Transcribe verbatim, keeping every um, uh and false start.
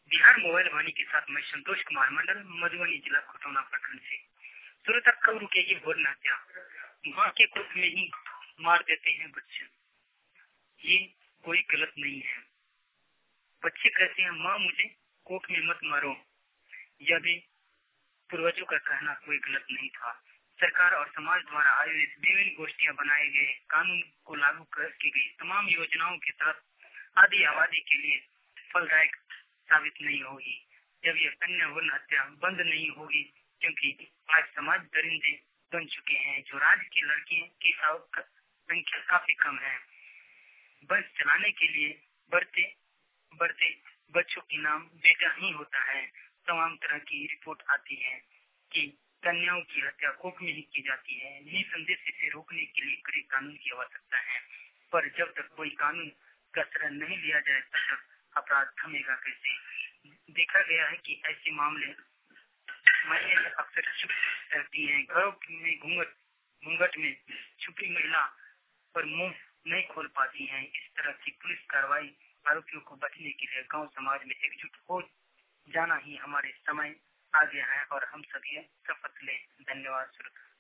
Bihar mobile वाणी के साथ मैं संतोष कुमार मंडल, मधुबनी जिला खतौना प्रखंड से। सुर तक कब रुकेगी भोर हत्या, माँ के कोख में ही मार देते हैं बच्चे। ये कोई गलत नहीं है। बच्चे कहते हैं माँ मुझे कोख में मत मारो। यह भी पूर्वजों का कहना कोई गलत नहीं था। सरकार और समाज द्वारा आयोजित विभिन्न गोष्ठियां बनाए गए कानून को लागू की गई तमाम योजनाओं के तहत आदि आबादी के लिए फलदायक साबित नहीं होगी जब यह कन्या भ्रूण हत्या बंद नहीं होगी, क्योंकि आज समाज दरिंदे बन चुके हैं। जो राज्य की लड़कियों की संख्या काफी कम है। वंश चलाने के लिए बढ़ते बढ़ते बच्चों के नाम बेटा ही होता है। तमाम तरह की रिपोर्ट आती है कि कन्याओं की हत्या कोख में ही की जाती है। निसंदेह इसे रोकने के लिए कड़े कानून की आवश्यकता है, पर जब तक कोई कानून का शरण नहीं लिया जाए तब तक अपराध थमेगा कैसे। देखा गया है कि ऐसे मामले महिलाएं अक्सर चुप रहती हैं। घरों में घूंघट घूंघट में छुपी महिला पर मुंह नहीं खोल पाती हैं। इस तरह की पुलिस कार्रवाई आरोपियों को बचने के लिए गांव समाज में एकजुट हो जाना ही हमारे समय आ गया है और हम सभी शपथ लें। धन्यवाद।